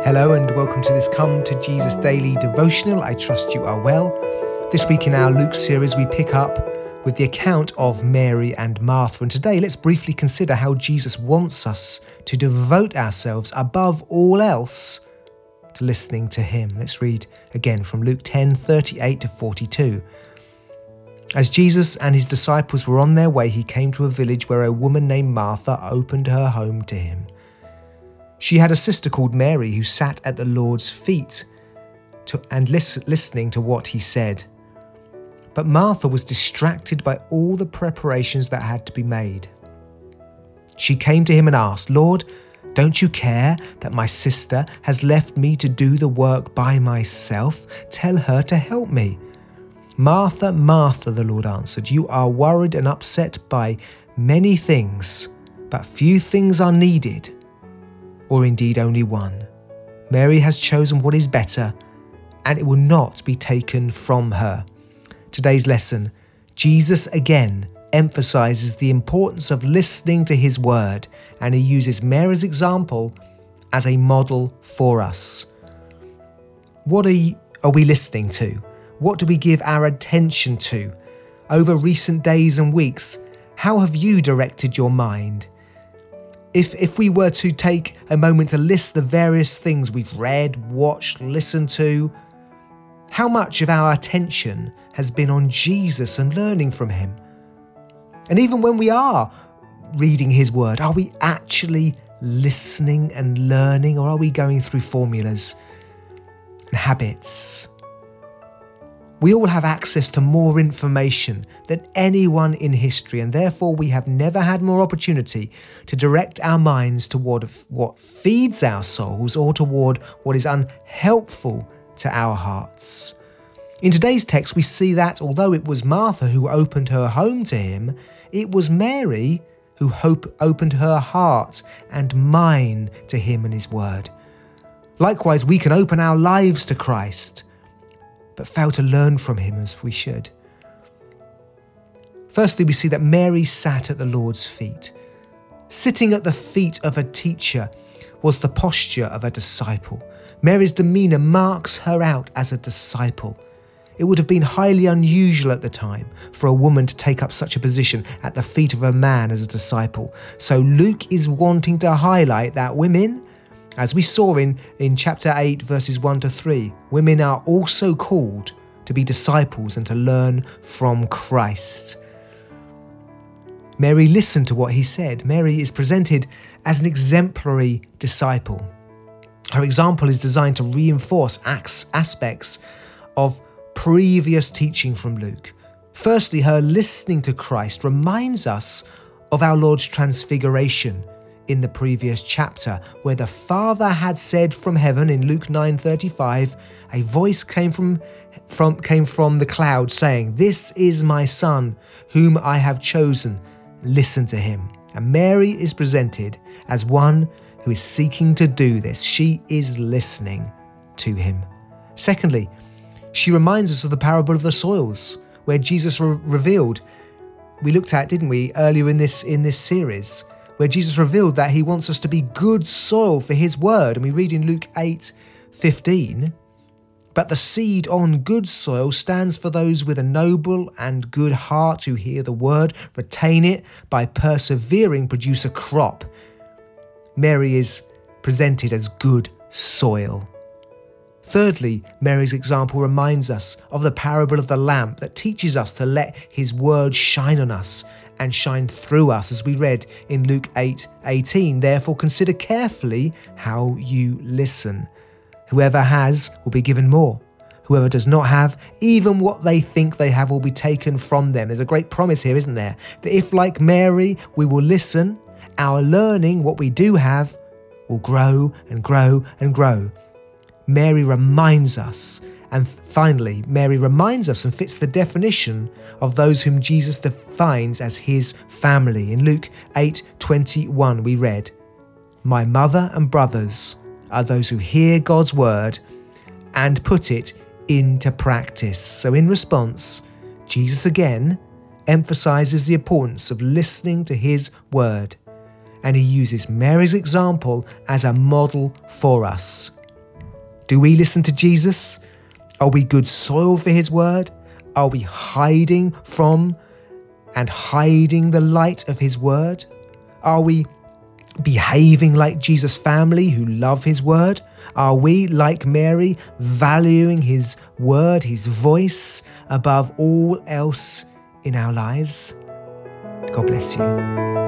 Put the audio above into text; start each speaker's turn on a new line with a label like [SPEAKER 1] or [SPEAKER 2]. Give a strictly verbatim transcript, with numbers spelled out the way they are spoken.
[SPEAKER 1] Hello and welcome to this Come to Jesus Daily Devotional. I trust you are well. This week in our Luke series we pick up with the account of Mary and Martha. And today let's briefly consider how Jesus wants us to devote ourselves above all else to listening to him. Let's read again from Luke ten, thirty-eight to forty-two. As Jesus and his disciples were on their way, he came to a village where a woman named Martha opened her home to him. She had a sister called Mary who sat at the Lord's feet to, and lis- listening to what he said. But Martha was distracted by all the preparations that had to be made. She came to him and asked, "Lord, don't you care that my sister has left me to do the work by myself? Tell her to help me." "Martha, Martha," the Lord answered, "you are worried and upset by many things, but few things are needed, or indeed only one. Mary has chosen what is better, and it will not be taken from her." Today's lesson, Jesus again emphasizes the importance of listening to his word, and he uses Mary's example as a model for us. What are, you, are we listening to? What do we give our attention to? Over recent days and weeks, how have you directed your mind? If if we were to take a moment to list the various things we've read, watched, listened to, how much of our attention has been on Jesus and learning from him? And even when we are reading his word, are we actually listening and learning, or are we going through formulas and habits? We all have access to more information than anyone in history, and therefore we have never had more opportunity to direct our minds toward what feeds our souls or toward what is unhelpful to our hearts. In today's text, we see that although it was Martha who opened her home to him, it was Mary who hope opened her heart and mind to him and his word. Likewise, we can open our lives to Christ, but fail to learn from him as we should. Firstly, we see that Mary sat at the Lord's feet. Sitting at the feet of a teacher was the posture of a disciple. Mary's demeanour marks her out as a disciple. It would have been highly unusual at the time for a woman to take up such a position at the feet of a man as a disciple. So Luke is wanting to highlight that women, as we saw in, in chapter eight, verses one to three, women are also called to be disciples and to learn from Christ. Mary listened to what he said. Mary is presented as an exemplary disciple. Her example is designed to reinforce aspects of previous teaching from Luke. Firstly, her listening to Christ reminds us of our Lord's transfiguration in the previous chapter, where the Father had said from heaven in Luke nine thirty-five, a voice came from, from, came from the cloud saying, "This is my Son, whom I have chosen. Listen to him." And Mary is presented as one who is seeking to do this. She is listening to him. Secondly, she reminds us of the parable of the soils, where Jesus re- revealed, we looked at, didn't we, earlier in this in this series, where Jesus revealed that he wants us to be good soil for his word. And we read in Luke eight fifteen, "But the seed on good soil stands for those with a noble and good heart who hear the word, retain it, by persevering produce a crop." Mary is presented as good soil. Thirdly, Mary's example reminds us of the parable of the lamp that teaches us to let his word shine on us and shine through us, as we read in Luke eight eighteen. "Therefore consider carefully how you listen. Whoever has will be given more. Whoever does not have, even what they think they have will be taken from them." There's a great promise here, isn't there? That if, like Mary, we will listen, our learning, what we do have, will grow and grow and grow. Mary reminds us, and finally, Mary reminds us and fits the definition of those whom Jesus defines as his family. In Luke eight twenty-one, we read, "My mother and brothers are those who hear God's word and put it into practice." So in response, Jesus again emphasizes the importance of listening to his word, and he uses Mary's example as a model for us. Do we listen to Jesus? Are we good soil for his word? Are we hiding from and hiding the light of his word? Are we behaving like Jesus' family who love his word? Are we, like Mary, valuing his word, his voice, above all else in our lives? God bless you.